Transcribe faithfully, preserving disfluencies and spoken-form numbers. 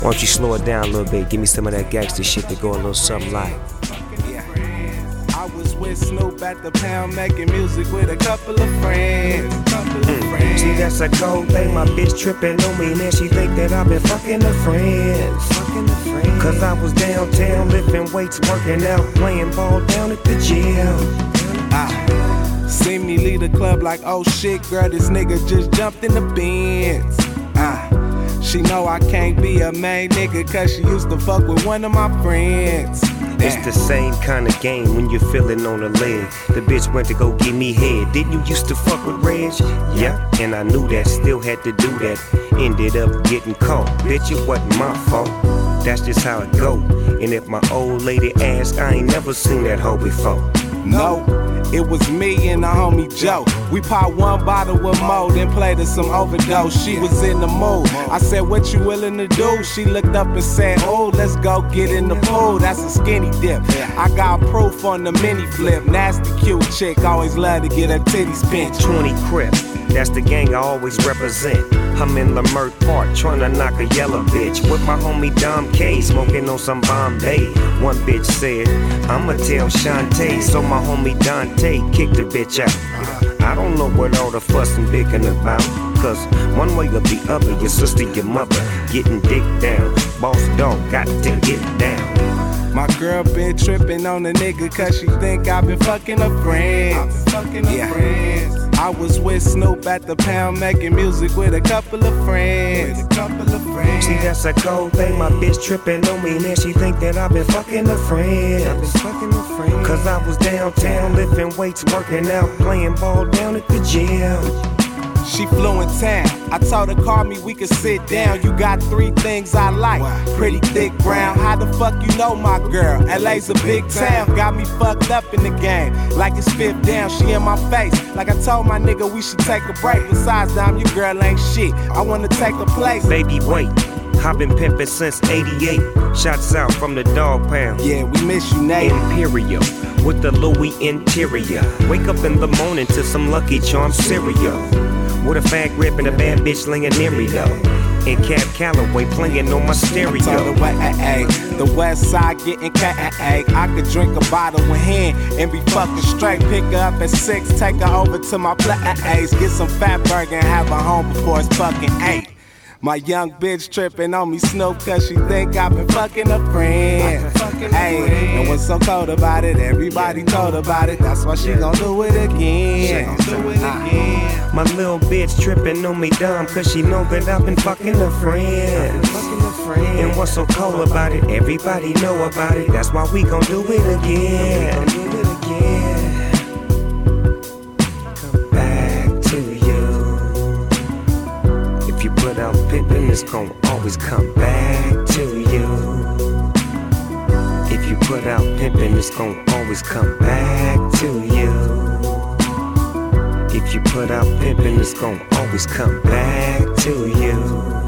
Why don't you slow it down a little bit? Give me some of that gangster shit to go a little something like. I was with Snoop at the pound making music with a couple of friends. Couple of Mm. friends. See, that's a cold thing. My bitch tripping on me, man. She think that I've been fucking her friends. Fucking her friends. Cause I was downtown lifting weights, working out, playing ball down at the gym. Ah, see me leave the club like, oh shit, girl, this nigga just jumped in the Benz. Ah, she know I can't be a main nigga cause she used to fuck with one of my friends. It's the same kind of game when you're feeling on the leg. The bitch went to go give me head. Didn't you used to fuck with Reg? Yeah, and I knew that, still had to do that. Ended up getting caught. Bitch, it wasn't my fault. That's just how it go. And if my old lady asked, I ain't never seen that hoe before. No, it was me and the homie Joe. We popped one bottle of Mo, then played her some overdose. She was in the mood. I said, what you willing to do? She looked up and said, oh, let's go get in the pool. That's a skinny dip. I got proof on the mini flip. Nasty cute chick, always love to get her titties pinched. twenty Crips, that's the gang I always represent. I'm in Lamert Park, tryna knock a yellow bitch with my homie Dom K, smoking on some Bombay. One bitch said, I'ma tell Shantae, so my homie Dante kicked the bitch out. I don't know what all the fuss and bickering about, cause one way or the other, your sister, your mother, getting dick down. Boss dog got to get down. My girl been tripping on the nigga cause she think I been fucking her friends. I been fucking her yeah. friends. I was with Snoop at the pound making music with a couple of friends. With a couple of friends. See, that's a cold thing. My bitch tripping on me, and she think that I've been fucking her friends. I've been fucking her friends. Cause I was downtown lifting weights, working out, playing ball down at the gym. She flew in town. I told her, call me, we could sit down. You got three things I like. Pretty thick brown. How the fuck you know my girl? L A's a big town. Got me fucked up in the game. Like it's fifth down. She in my face. Like I told my nigga we should take a break. Besides, Dom, your girl ain't shit. I wanna take her place. Baby, wait. I've been pimping since eighty-eight. Shots out from the dog pound. Yeah, we miss you, Nate. Imperial with the Louis interior. Wake up in the morning to some Lucky Charms cereal. With a fag grip and a bad bitch laying near me though. And Cab Calloway playing on my stereo. The, way, ay, ay, the west side getting K A. I could drink a bottle with hand and be fucking straight. Pick her up at six, take her over to my place. Get some fat burger and have her home before it's fucking eight. My young bitch tripping on me Snoop cause she think I've been fucking her friends. Hey, and what's so cold about it? Everybody told about it. That's why she gon' do it again. She gon' do it again. My little bitch tripping on me dumb cause she know that I've been fucking her friends. And what's so cold about it? Everybody know about it. That's why we gon' do it again. Do it again. Come back to you. If you put out pimpin', it's gon' always come back to you. If you put out pimpin', it's gon' always come back to you. If you put out pimpin', it's gon' always come back to you.